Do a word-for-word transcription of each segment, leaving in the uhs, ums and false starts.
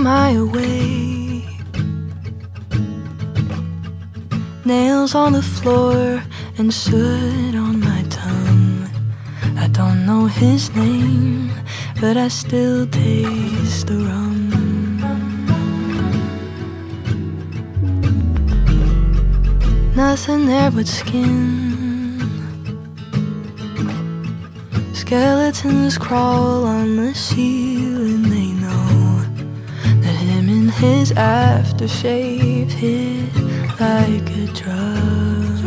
am I away? Nails on the floor and soot on my tongue. I don't know his name, but I still taste the rum. Nothing there but skin. Skeletons crawl on the ceiling. They know that him and his aftershave hit like a drug.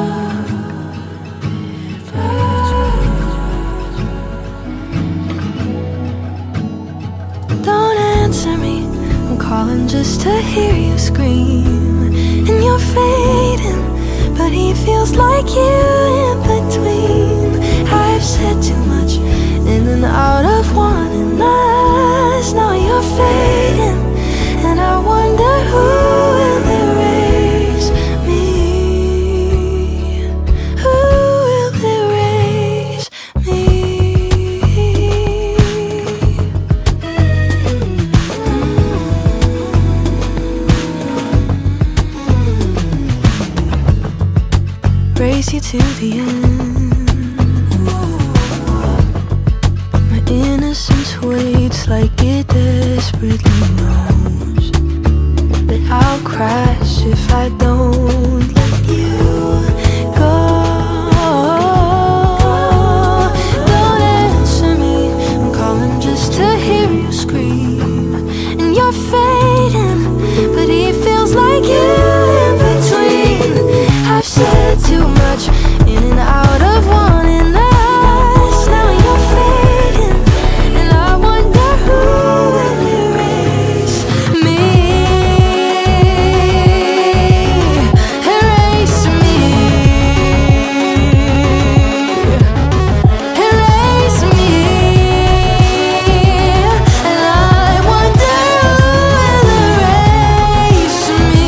Don't answer me, I'm calling just to hear you scream. And you're fading, but he feels like you in between. I've said too much, in and out of wanting us. Now you're fading, and I wonder who will erase me. Who will erase me? Race you to the end. My innocence waits like it desperately knows that I'll crash if I don't let you go. Don't answer me, I'm calling just to hear you scream. And you're fading, but he feels like you in between. I've said too much, in and out of wanting us. Now you're fading, and I wonder who will erase me. Erase me. Erase me. And I wonder who will erase me.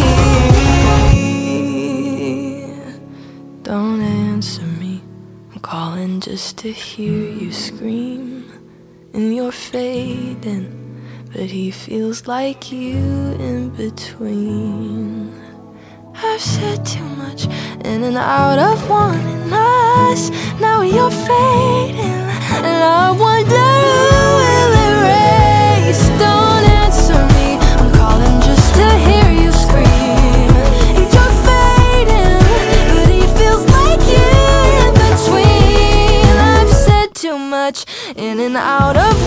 Don't answer me, I'm calling just to hear you scream. And you're fading, but he feels like you in between. I've said too much, in and out of wanting us. Now you're fading, and I wonder who will erase. Don't answer me, I'm calling just to hear you scream. And you're fading, but he feels like you in between. I've said too much, in and out of